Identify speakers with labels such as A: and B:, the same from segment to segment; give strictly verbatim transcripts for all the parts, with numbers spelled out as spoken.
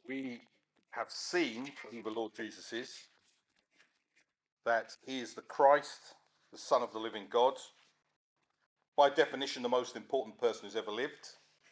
A: we have seen who the Lord Jesus is, that he is the Christ, the Son of the living God, by definition, the most important person who's ever lived.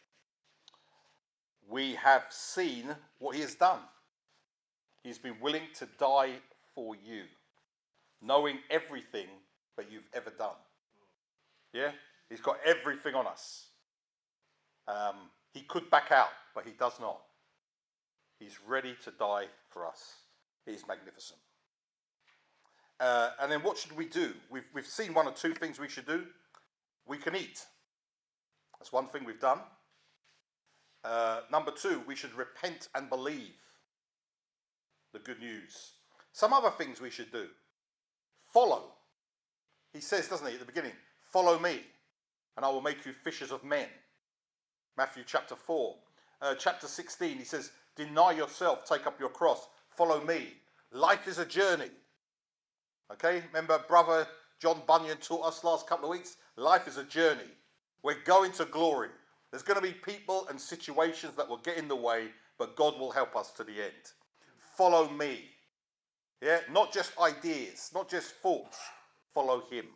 A: We have seen what he has done. He's been willing to die for you, knowing everything that you've ever done. Yeah? He's got everything on us. Um, he could back out, but he does not. He's ready to die for us. He's magnificent. Uh, and then what should we do? We've, we've seen one or two things we should do. We can eat. That's one thing we've done. Uh, number two, we should repent and believe the good news. Some other things we should do. Follow. He says, doesn't he, at the beginning, follow me, and I will make you fishers of men. Matthew chapter four. Uh, chapter sixteen, he says, deny yourself, take up your cross, follow me. Life is a journey. Okay, remember brother John Bunyan taught us last couple of weeks? Life is a journey. We're going to glory. There's going to be people and situations that will get in the way, but God will help us to the end. Follow me. Yeah, not just ideas, not just thoughts. Follow him.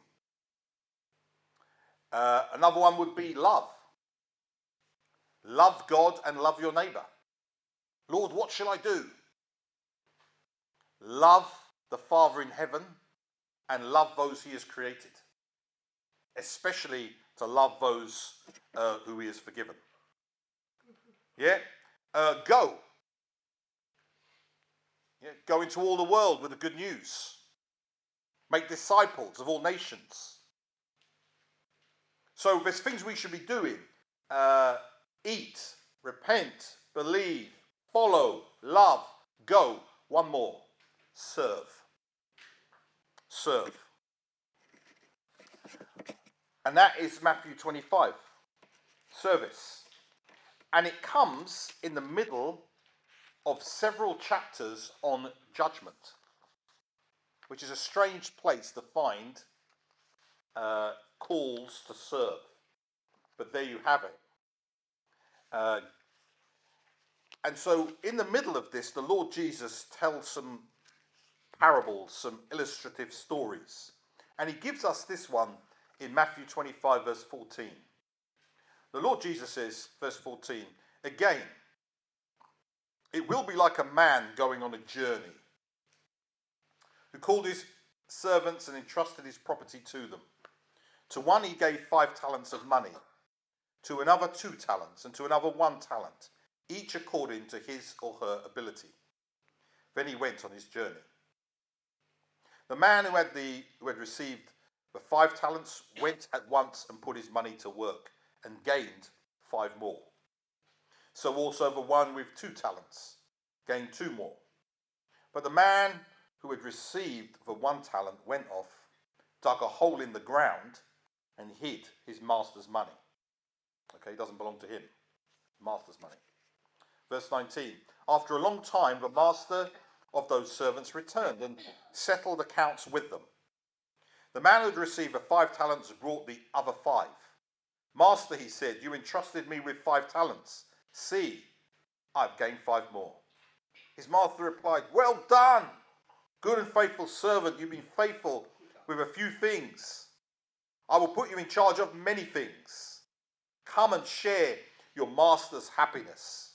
A: Uh, another one would be love. Love God and love your neighbour. Lord, what shall I do? Love the Father in heaven and love those he has created. Especially to love those uh, who he has forgiven. Yeah? Uh, go. Yeah? Go into all the world with the good news. Make disciples of all nations. So there's things we should be doing. Uh, eat, repent, believe, follow, love, go. One more. Serve. Serve. And that is Matthew twenty-five. Service. And it comes in the middle of several chapters on judgment, which is a strange place to find uh, calls to serve. But there you have it. Uh, and so in the middle of this, the Lord Jesus tells some parables, some illustrative stories. And he gives us this one in Matthew twenty-five, verse fourteen. The Lord Jesus says, verse fourteen, again, it will be like a man going on a journey, who called his servants and entrusted his property to them. To one he gave five talents of money, to another two talents, and to another one talent, each according to his or her ability. Then he went on his journey. The man who had, the, who had received the five talents went at once and put his money to work and gained five more. So also the one with two talents gained two more. But the man who had received the one talent went off, dug a hole in the ground, and hid his master's money. Okay, it doesn't belong to him. Master's money. Verse nineteen. After a long time, the master of those servants returned and settled accounts with them. The man who had received the five talents brought the other five. Master, he said, you entrusted me with five talents. See, I've gained five more. His master replied, well done, good and faithful servant. You've been faithful with a few things. I will put you in charge of many things. Come and share your master's happiness.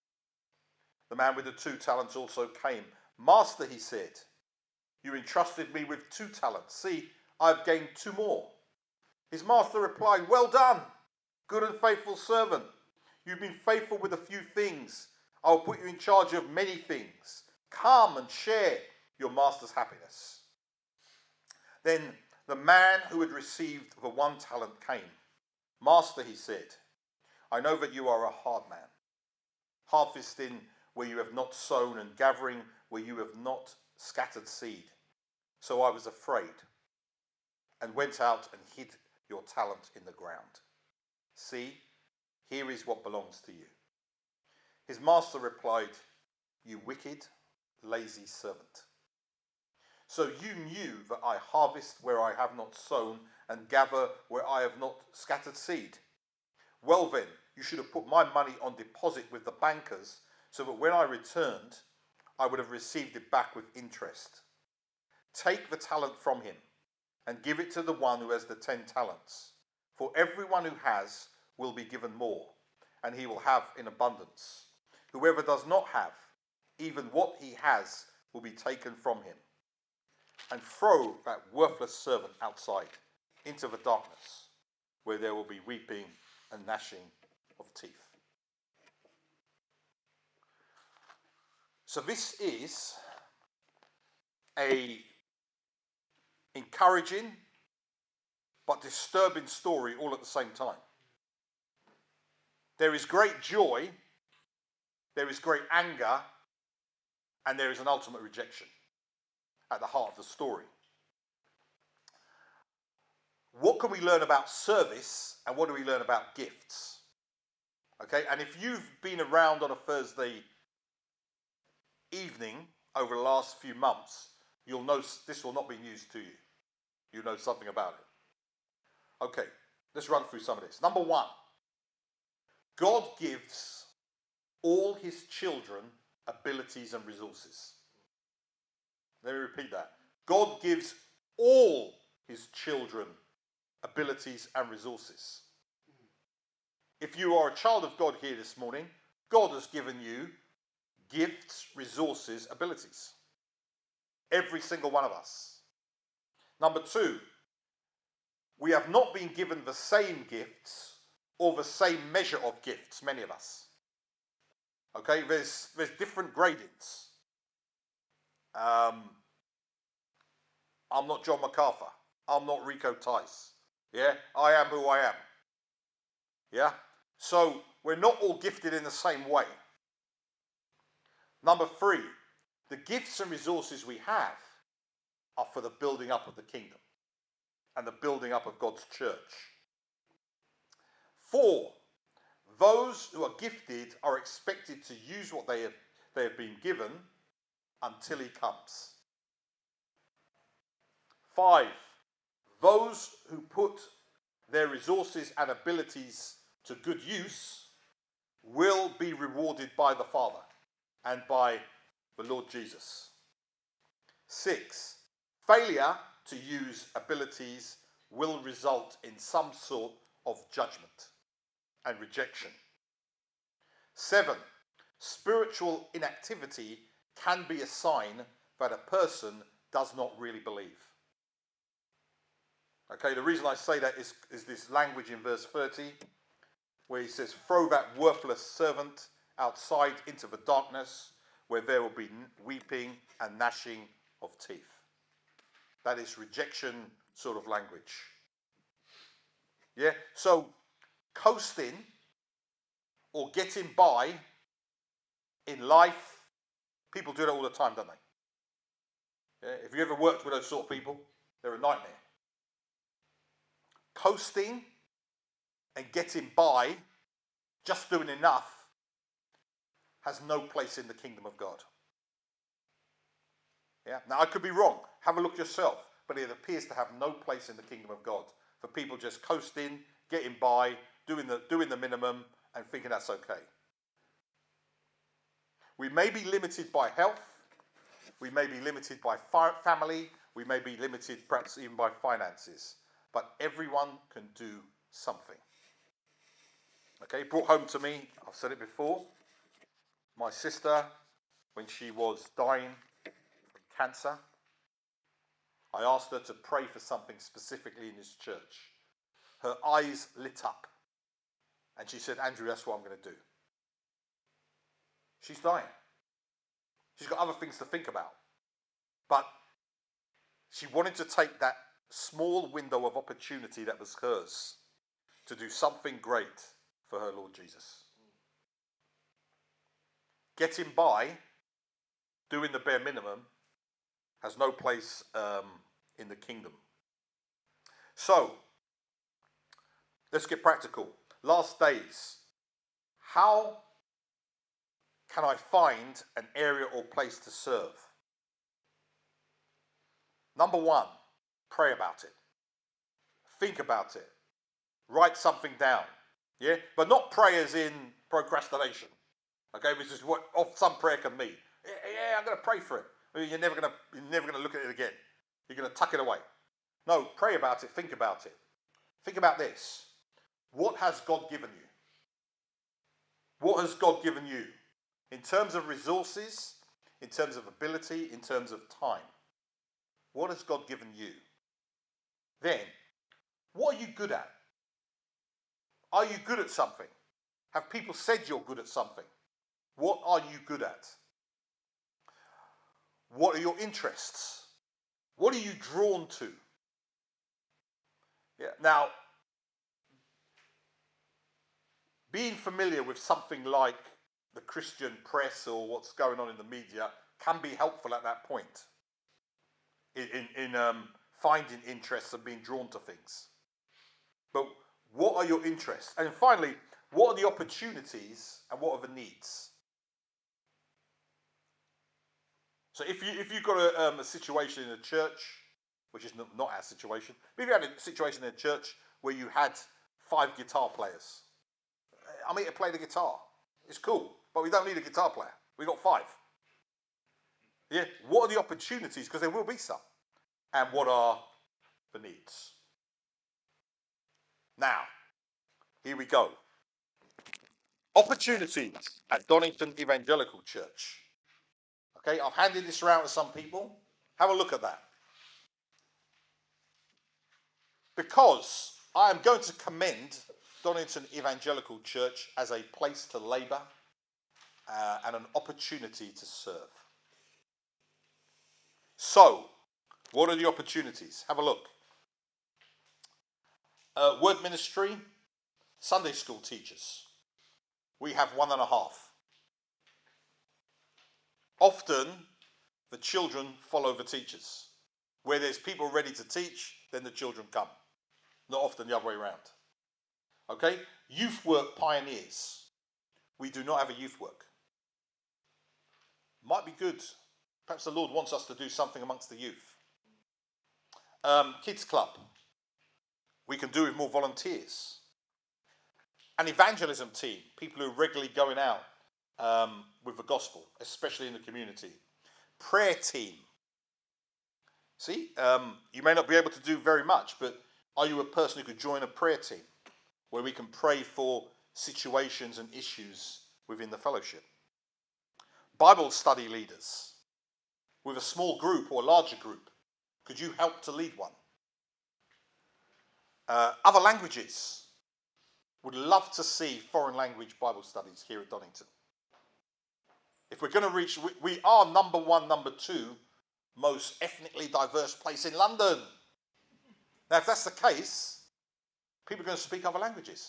A: The man with the two talents also came. Master, he said, you entrusted me with two talents. See, I've gained two more. His master replied, well done, good and faithful servant. You've been faithful with a few things. I will put you in charge of many things. Come and share your master's happiness. Then the man who had received the one talent came. Master, he said, I know that you are a hard man, harvesting where you have not sown and gathering where you have not scattered seed. So I was afraid and went out and hid your talent in the ground. See, here is what belongs to you. His master replied, you wicked, lazy servant. So you knew that I harvest where I have not sown and gather where I have not scattered seed. Well then, you should have put my money on deposit with the bankers, so that when I returned, I would have received it back with interest. Take the talent from him and give it to the one who has the ten talents. For everyone who has will be given more, and he will have in abundance. Whoever does not have, even what he has will be taken from him. And throw that worthless servant outside into the darkness, where there will be weeping and gnashing of teeth. So this is a encouraging but disturbing story all at the same time. There is great joy, there is great anger, and there is an ultimate rejection at the heart of the story. What can we learn about service, and what do we learn about gifts? Okay, and if you've been around on a Thursday evening over the last few months, you'll know this will not be news to you. You know something about it. Okay, let's run through some of this. Number one, God gives all his children abilities and resources. Let me repeat that. God gives all his children abilities and resources. If you are a child of God here this morning, God has given you gifts, resources, abilities. Every single one of us. Number two, we have not been given the same gifts or the same measure of gifts, many of us. Okay, there's, there's different gradings. Um, I'm not John MacArthur. I'm not Rico Tice. Yeah, I am who I am. Yeah, so we're not all gifted in the same way. Number three, the gifts and resources we have are for the building up of the kingdom and the building up of God's church. Four, those who are gifted are expected to use what they have, they have been given until he comes. Five, those who put their resources and abilities to good use will be rewarded by the Father and by the Lord Jesus. Six, failure to use abilities will result in some sort of judgment and rejection. Seven, spiritual inactivity can be a sign that a person does not really believe. Okay, the reason I say that is, is this language in verse thirty, where he says, throw that worthless servant outside into the darkness, where there will be weeping and gnashing of teeth. That is rejection sort of language. Yeah, so coasting or getting by in life, people do that all the time, don't they? Yeah, if you ever worked with those sort of people, they're a nightmare. Coasting and getting by, just doing enough, has no place in the kingdom of God. Yeah. Now, I could be wrong. Have a look yourself. But it appears to have no place in the kingdom of God for people just coasting, getting by, doing the, doing the minimum, and thinking that's okay. We may be limited by health. We may be limited by fi- family. We may be limited perhaps even by finances. But everyone can do something. Okay, brought home to me, I've said it before, my sister, when she was dying from cancer, I asked her to pray for something specifically in this church. Her eyes lit up. And she said, Andrew, that's what I'm going to do. She's dying. She's got other things to think about. But she wanted to take that small window of opportunity that was hers to do something great for her Lord Jesus. Getting by, doing the bare minimum, has no place um, in the kingdom. So, let's get practical. Last days, how can I find an area or place to serve? Number one, pray about it. Think about it. Write something down. Yeah? But not pray as in procrastination. Okay, which is what off some prayer can mean. Yeah, yeah, I'm going to pray for it. You're never going to, you're never going to look at it again. You're going to tuck it away. No, pray about it. Think about it. Think about this. What has God given you? What has God given you? In terms of resources, in terms of ability, in terms of time. What has God given you? Then, what are you good at? Are you good at something? Have people said you're good at something? What are you good at? What are your interests? What are you drawn to? Yeah. Now, being familiar with something like the Christian press or what's going on in the media can be helpful at that point in, in, in um, finding interests and being drawn to things. But what are your interests? And finally, what are the opportunities and what are the needs? So if, you, if you've got a, um, a situation in a church, which is not, not our situation, but if you had a situation in a church where you had five guitar players, I'm here to play the guitar. It's cool, but we don't need a guitar player. We've got five. Yeah. What are the opportunities? Because there will be some. And what are the needs? Now, here we go. Opportunities at Donington Evangelical Church. Okay, I've handed this around to some people. Have a look at that. Because I am going to commend Donington Evangelical Church as a place to labour uh, and an opportunity to serve. So, what are the opportunities? Have a look. Uh, word ministry, Sunday school teachers. We have one and a half. Often, the children follow the teachers. Where there's people ready to teach, then the children come. Not often the other way around. Okay? Youth work pioneers. We do not have a youth work. Might be good. Perhaps the Lord wants us to do something amongst the youth. Um, kids club. We can do with more volunteers. An evangelism team. People who are regularly going out um, with the gospel, especially in the community. Prayer team. See, um, you may not be able to do very much, but are you a person who could join a prayer team where we can pray for situations and issues within the fellowship? Bible study leaders with a small group or a larger group. Could you help to lead one? Uh, other languages. Would love to see foreign language Bible studies here at Donington. If we're going to reach, we, we are number one, number two most ethnically diverse place in London. Now, if that's the case, people are going to speak other languages.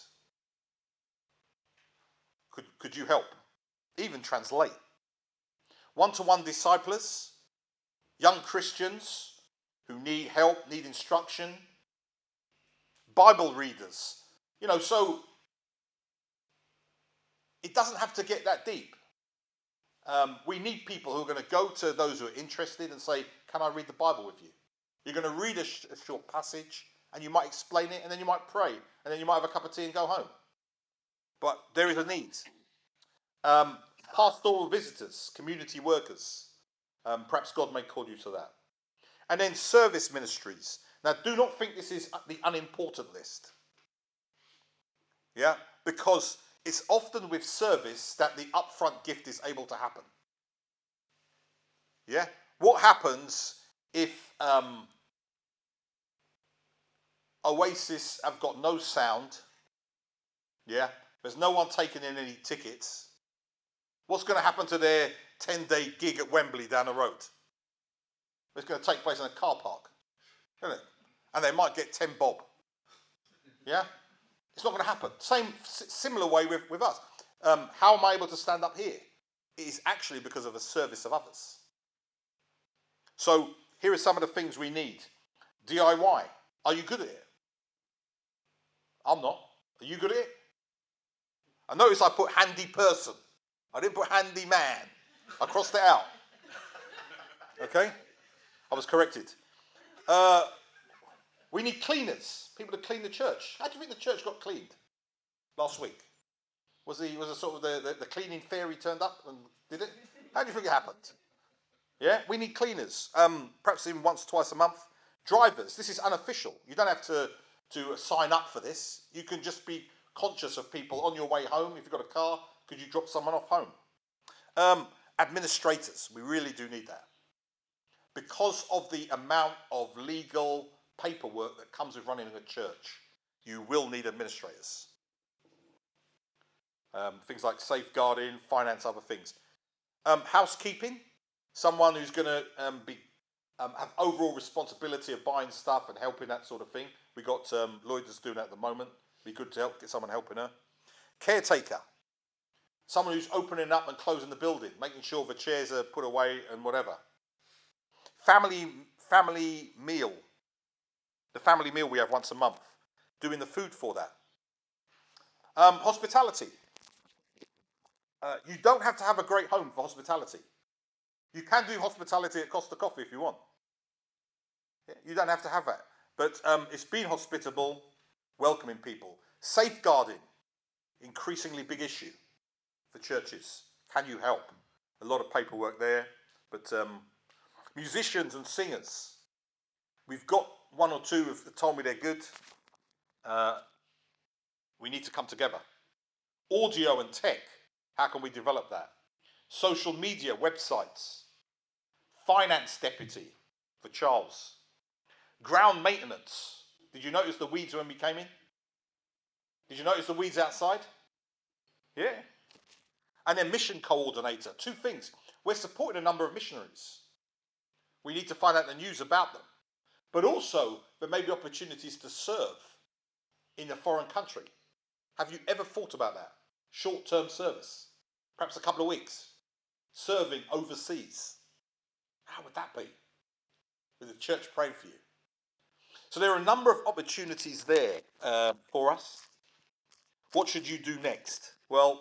A: Could, could you help? Even translate. One-to-one disciples, young Christians who need help, need instruction, Bible readers. You know, so it doesn't have to get that deep. Um, we need people who are going to go to those who are interested and say, can I read the Bible with you? You're going to read a, sh- a short passage and you might explain it and then you might pray and then you might have a cup of tea and go home. But there is a need. Um, pastoral visitors, community workers. Um, perhaps God may call you to that. And then service ministries. Now, do not think this is the unimportant list. Yeah? Because it's often with service that the upfront gift is able to happen. Yeah? What happens if um, Oasis have got no sound? Yeah? There's no one taking in any tickets. What's going to happen to their ten-day gig at Wembley down the road? It's going to take place in a car park, isn't it? And they might get ten bob. Yeah? It's not going to happen. Same, similar way with, with us. Um, how am I able to stand up here? It is actually because of the service of others. So here are some of the things we need. D I Y. Are you good at it? I'm not. Are you good at it? I notice I put handy person. I didn't put handy man. I crossed it out. Okay? I was corrected. Uh, we need cleaners. People to clean the church. How do you think the church got cleaned last week? Was he was a sort of the, the, the cleaning fairy turned up and did it? How do you think it happened? Yeah, we need cleaners. Um, perhaps even once, twice a month. Drivers. This is unofficial. You don't have to to sign up for this. You can just be conscious of people on your way home. If you've got a car, could you drop someone off home? Um, administrators. We really do need that because of the amount of legal paperwork that comes with running a church. You will need administrators. Um, things like safeguarding, finance, other things. Um, housekeeping. Someone who's going to um, be um, have overall responsibility of buying stuff and helping, that sort of thing. We got um, Lloyd that's doing that at the moment. Be good to help get someone helping her. Caretaker. Someone who's opening up and closing the building, making sure the chairs are put away and whatever. Family family meal. The family meal we have once a month. Doing the food for that. Um, hospitality. Uh, you don't have to have a great home for hospitality. You can do hospitality at Costa Coffee if you want. Yeah, you don't have to have that. But um, it's being hospitable, welcoming people. Safeguarding, increasingly big issue for churches. Can you help? A lot of paperwork there. But um, musicians and singers. We've got one or two who've told me they're good. Uh, we need to come together. Audio and tech. How can we develop that? Social media, websites. Finance deputy for Charles. Ground maintenance. Did you notice the weeds when we came in? Did you notice the weeds outside? Yeah. And then mission coordinator. Two things. We're supporting a number of missionaries. We need to find out the news about them. But also, there may be opportunities to serve in a foreign country. Have you ever thought about that? Short-term service. Perhaps a couple of weeks. Serving overseas. How would that be? With the church praying for you. So there are a number of opportunities there uh, for us. What should you do next? Well,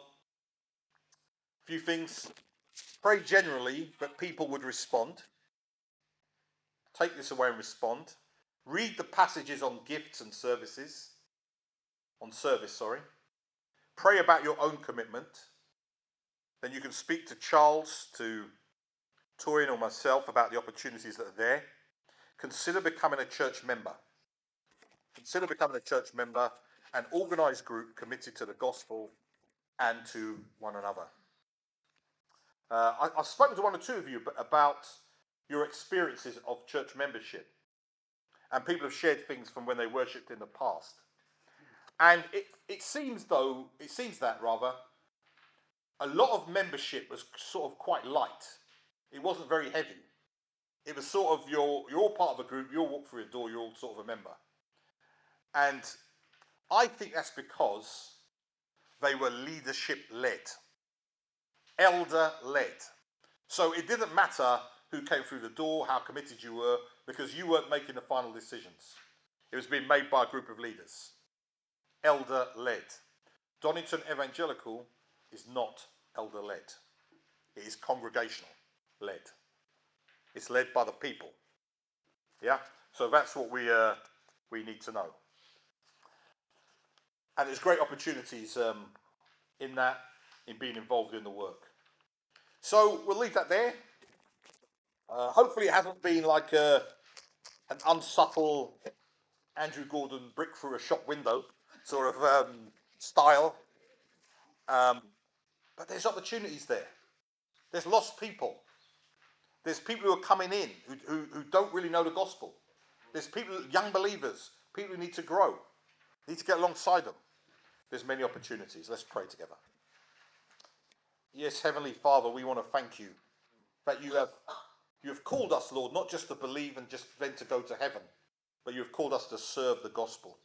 A: a few things. Pray generally, but people would respond. Take this away and respond. Read the passages on gifts and services. On service, sorry. Pray about your own commitment. Then you can speak to Charles, to Torian or myself about the opportunities that are there. Consider becoming a church member. Consider becoming a church member, an organised group committed to the gospel and to one another. Uh, I, I've spoken to one or two of you about your experiences of church membership. And people have shared things from when they worshipped in the past. And it, it seems though, it seems that rather, a lot of membership was sort of quite light. It wasn't very heavy. It was sort of, you're, you're all part of a group, you all walk through a door, you're all sort of a member. And I think that's because they were leadership-led, elder-led. So it didn't matter who came through the door, how committed you were, because you weren't making the final decisions. It was being made by a group of leaders, elder-led. Donington Evangelical is not elder-led. It is congregational-led. It's led by the people. Yeah? So that's what we uh, we need to know. And there's great opportunities um, in that, in being involved in the work. So we'll leave that there. Uh, hopefully it hasn't been like a, an unsubtle Andrew Gordon brick through a shop window sort of um, style. Um, but there's opportunities there. There's lost people. There's people who are coming in who, who, who don't really know the gospel. There's people, young believers, people who need to grow, need to get alongside them. There's many opportunities. Let's pray together. Yes, Heavenly Father, we want to thank you that you have you have called us, Lord, not just to believe and just then to go to heaven, but you have called us to serve the gospel,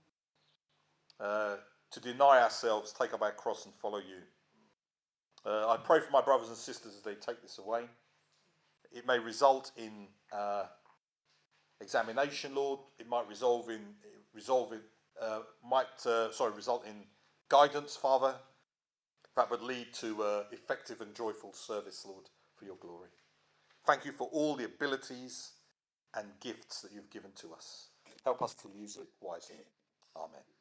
A: uh, to deny ourselves, take up our cross and follow you. Uh, I pray for my brothers and sisters as they take this away. It may result in uh, examination, Lord. It might resolve in resolve in uh, might uh, sorry result in guidance, Father. That would lead to uh, effective and joyful service, Lord, for your glory. Thank you for all the abilities and gifts that you've given to us. Help us to use it wisely. Amen.